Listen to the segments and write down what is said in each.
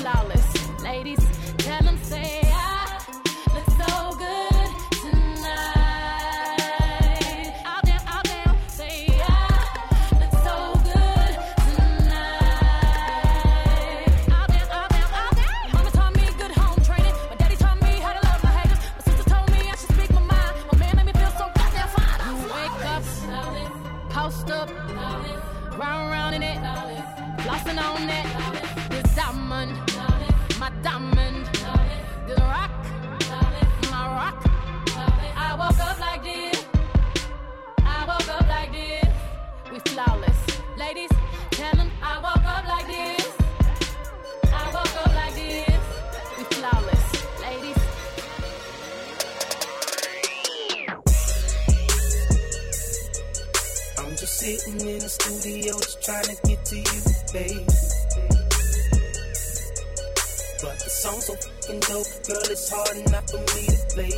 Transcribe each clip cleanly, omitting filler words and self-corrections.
flawless. Ladies, tell them say I look so good tonight. Out there, say I look so good tonight. Out there. Mama taught me good home training. My daddy taught me how to love my haters. My sister told me I should speak my mind. My man made me feel so goddamn fine. I wake up, post up, round in it, flossing on it. This diamond, my diamond. This rock, my rock. I woke up like this. We flawless. Ladies, tell them I woke up like this. We flawless. Ladies. I'm just sitting in the studio just trying to get to you, baby. But the song's so fucking dope, girl, it's hard enough for me to play.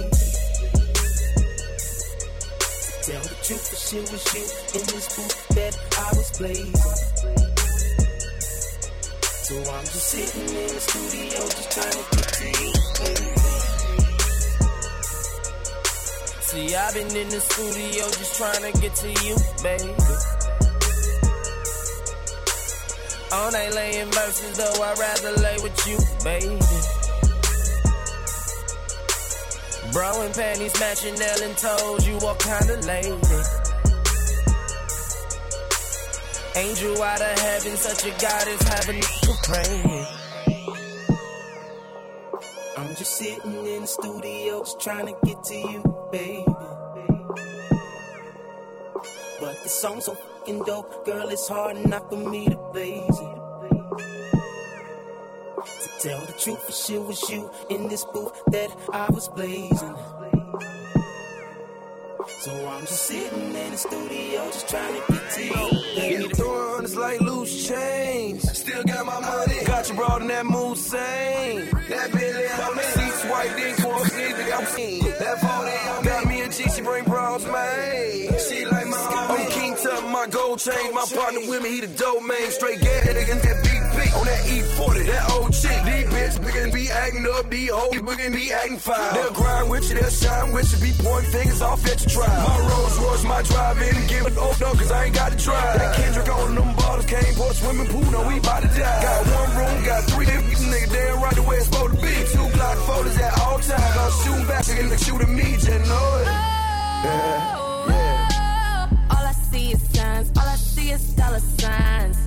Tell the truth, the shit was you in this booth that I was blazing. So I'm just sitting in the studio just trying to get to you, baby. See, I've been in the studio just trying to get to you, baby. All night laying verses, though I'd rather lay with you, baby. Bro and panties matching, Ellen told you what kind of lady. Angel out of heaven, such a goddess, having to pray. I'm just sitting in the studio, just trying to get to you, baby. But the song's so fucking dope, girl, it's hard enough for me to blaze it. To tell the truth, the shit was you in this booth that I was blazing. So I'm just sitting in the studio, just trying to get to you, baby. Get thrown, it's like loose change. Still got my money. Got you brought in that mood same. That Billy on me. Seats white, then for a nigga, I'm seen. That 40 on got me a G, she bring bras, man. She like my homie. I'm King Tut, my gold chain. My partner with me, he the dope man. Straight gas, nigga, that big beat. On that E40, that old chick. These bitches begin be acting up, these hoes begin be acting foul. They'll grind with you, they'll shine with you, be pointing fingers off at your trial. My Rolls Royce, my drive-in, give it off, no, cause I ain't got to drive. That Kendrick on them bottles, came for a swimming pool, no, we bout to die. Got one room, got 3 different niggas, damn right the way it's supposed to be. 2 Glock photos at all times, I'm shooting back, niggas shooting me, just know it. Yeah. All I see is signs, all I see is dollar signs.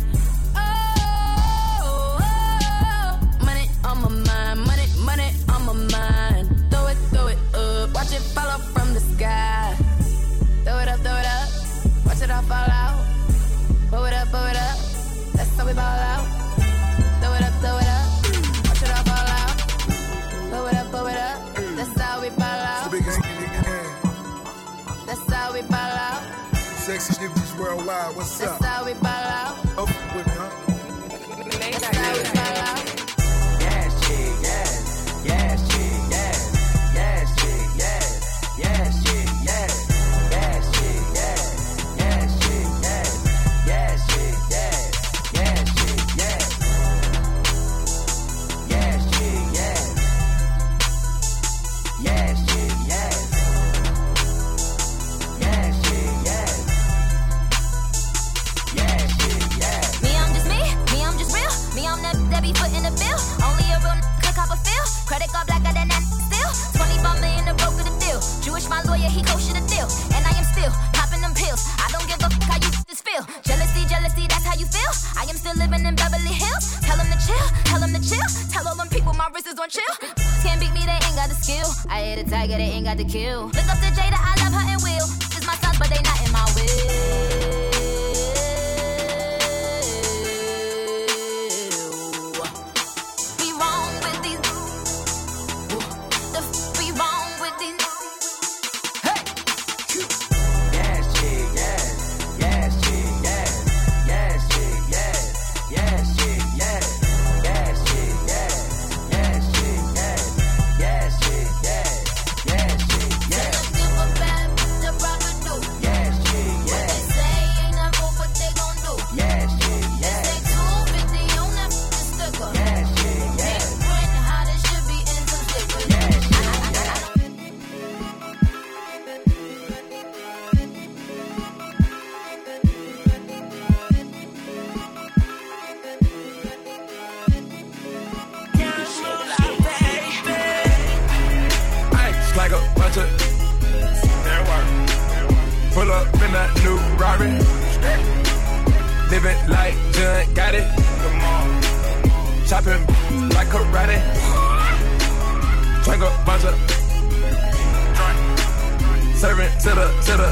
Money on my mind, money on my mind. Throw it up, watch it fall up from the sky. Throw it up, watch it all fall out. Blow it up, that's how we ball out. Throw it up, watch it all fall out. Blow it up, that's how we ball out. That's how we ball out. Sexy niggas worldwide, what's up? That's how we ball out. Oh, with me, huh? That's how we ball out. Yes, chick, yes. Yes, chick, yes. Yes, chick, yes. Yes, chick, yes. Yes, chick, yes. Yes, chick, yes. Yes, chick, yes. Yes, chick, yes. Yes, chick, yes. Yes, chick, yes. Yes, chick, yes. Yes, chick, yes. Me, I'm just me. Me, I'm just real. Me, I'm that be foot in the bill. Only a real could cop a feel. Credit card blacker than that still. 25 million to broker the deal. Jewish, my lawyer, he kosher the deal. And I am still popping them pills. I don't give a fuck how you just feel. Jealousy, that's how you feel. I am still living in Beverly Hills. Tell them to chill. Tell all them people my wrist is on chill. Can't beat me, they ain't got the skill. I hit a tiger, they ain't got the kill. Look up to Jada, I love her and Will. This is my sons, but they not in my will. Say like a bunch of pull up in that new Rari. Living like John got it. Chopping like karate. Drink a bunch of serving to the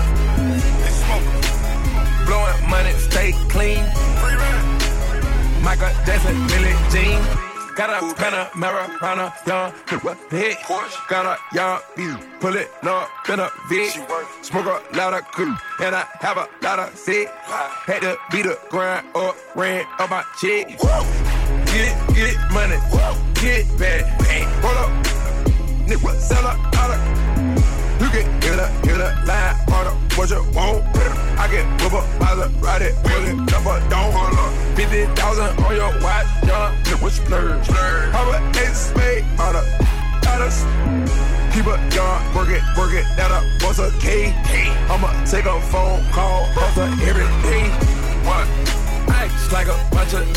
blowing money, stay clean. Michael Jackson, Billie Jean. Got a Panamera, Rana, young, hit. Got a young, pull it up in a V. Smoke a lot of cool, and I have a lot of sick. Had to beat the grind or ran up my chick. Get it, money, get it back. Roll up, nigga, sell a dollar. You can get a line, order what you want. I get whip up, buy the ride it, pull it, number don't hold up. 50,000 on your watch, young, nigga, splurge. How about ace made, out of keep it young, work it, that up, what's a K? I'ma take a phone call, hustle every day. What? I just like a bunch of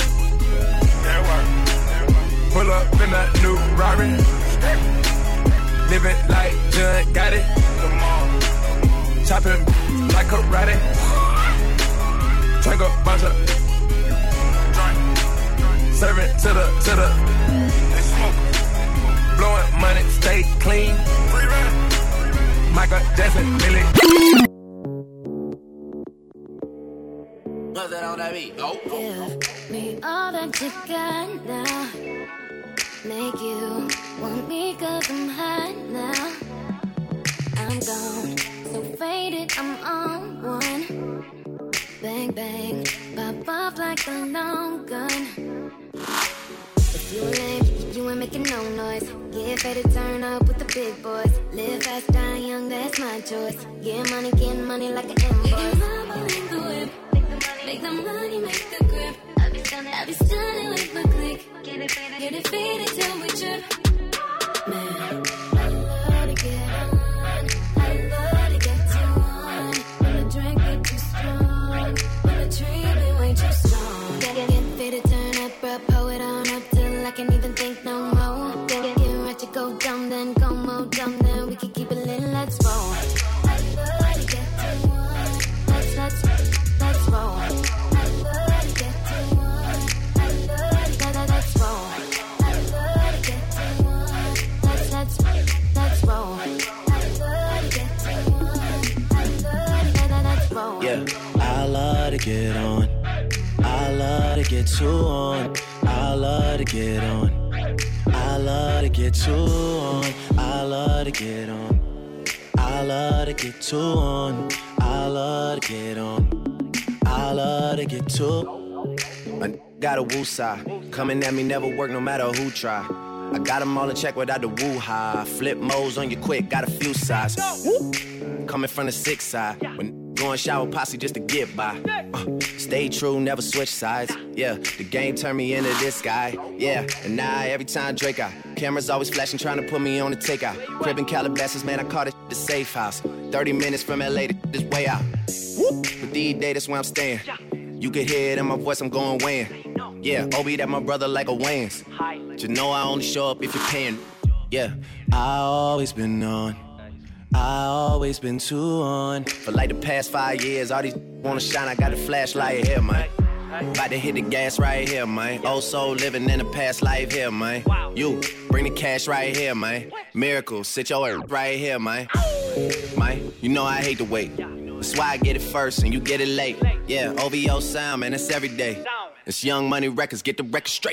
pull up in that new Rari. Living like John got it. Chopping like karate. Drink a bunch of serving to the blowing money, stay clean. Michael Jackson, Billie. What's that on that beat? Oh. Give me all that you got now. Make you want me 'cause I'm hot now. I'm gone, so faded, I'm on one. Bang, bang, pop off like a long gun. If you lame, you ain't making no noise. Get faded, turn up with the big boys. Live fast, die young, that's my choice. Get money like an invoice. Making love in the whip. Make the money, make the grip. I be stunning with my click. Get it faded till we trip. Man, I love to get on. I love to get too on. When the drink get too strong. When the tree be way too strong. Get faded, turn up, bro. Pull it on up till I can't even think no more. Get right to go dumb, then go more dumb, then we can keep it lit, let's roll. I love to get too on. Let's roll. Yeah, I love to get on. I love to get too on. I love to get on. I love to get too on. I love to get on. I love to get too on. I love to get on. I love to get too. I got a woo side. Coming at me never work no matter who try. I got them all in check without the woo-ha. Flip modes on you quick, got a few sides. Coming from the 6 side. When going shower posse just to get by. Stay true, never switch sides. Yeah, the game turned me into this guy. Yeah, and now every time Drake out, cameras always flashing, trying to put me on the takeout. Crib in Calabasas, man, I call it the safe house. 30 minutes from LA to this way out. But these days, that's where I'm staying. You can hear it in my voice, I'm going weighing. Yeah, Obi, that my brother like a Wayans. But you know I only show up if you're paying. Yeah, I always been on. I always been too on. For like the past 5 years, all these wanna shine, I got a flashlight here, man. About to hit the gas right here, man. Old soul living in a past life here, man. You, bring the cash right here, man. Miracle, sit your ass right here, man. Man, you know I hate to wait. That's why I get it first and you get it late. Yeah, OVO sound, man, it's every day. It's Young Money Records, get the record straight.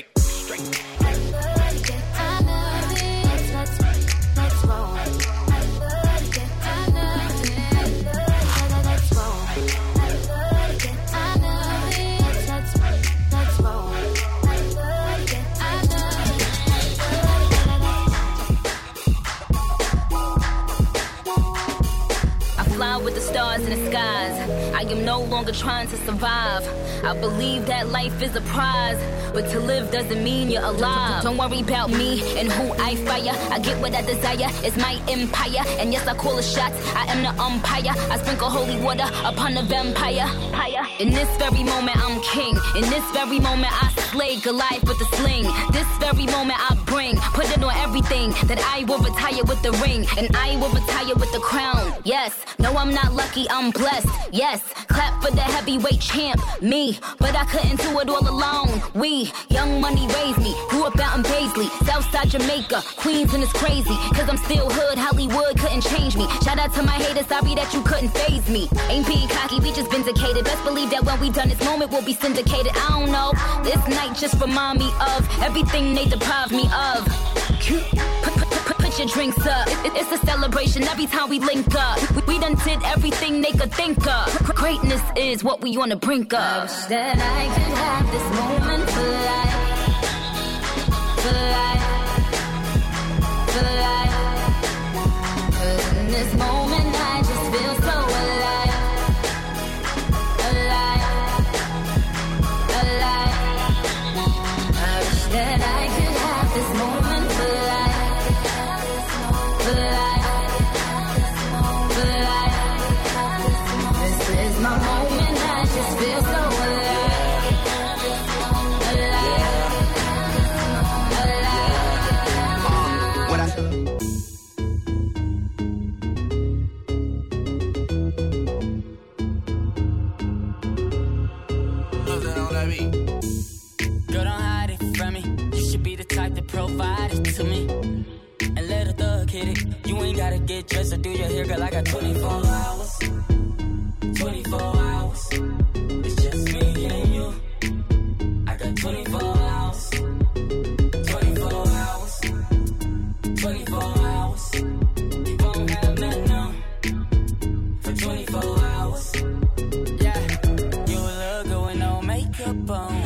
With the stars in the skies, I am no longer trying to survive. I believe that life is a prize, but to live doesn't mean you're alive. Don't worry about me and who I fire. I get what I desire, it's my empire. And yes, I call the shots, I am the umpire. I sprinkle holy water upon the vampire. In this very moment, I'm king. In this very moment, I slay Goliath with a sling. This very moment, I bring, put it on every everything, that I will retire with the ring, and I will retire with the crown. Yes, no, I'm not lucky, I'm blessed. Yes, clap for the heavyweight champ, me. But I couldn't do it all alone. We, Young Money raised me, grew up out in Paisley, Southside Jamaica, Queens, and it's crazy, cause I'm still hood, Hollywood couldn't change me. Shout out to my haters, sorry that you couldn't faze me. Ain't being cocky, we just vindicated. Best believe that when we done this moment, we'll be syndicated. I don't know, this night just remind me of everything they deprived me of. Put your drinks up, it's a celebration every time we link up. We done did everything they could think of. Greatness is what we on the brink of. I wish that I could have this moment for life. For life. For life. 'Cause in this moment I just feel so alive. Alive. Alive. I wish that I could have this moment for life. For life. For life. This is my moment, I just feel so alive. Alive. Alive. What I Girl, don't hide it from me. You should be the type to provide it to me. And let a thug hit it. You ain't gotta get dressed or do your hair, girl. I got 24 hours. 24 hours. It's just me and you. I got 24 hours. 24 hours. 24 hours. You won't have nothing on for 24 hours. Yeah, you look good with no makeup on.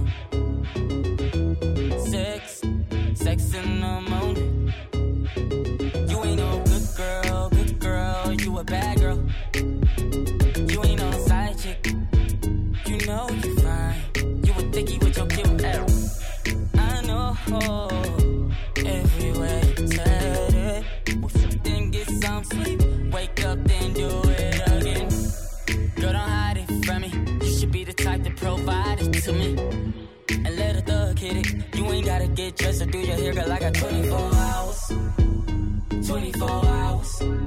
Sex in the morning. You ain't no good girl, you a bad girl. You ain't no side chick, you know you fine. You a thicky with your cute ass. I know, everywhere you turn it. Then get some sleep, wake up, then do it again. Girl, don't hide it from me. You should be the type to provide it to me. And let a thug hit it. You ain't gotta get dressed or do your hair, girl. I got 24 hours. 24 hours.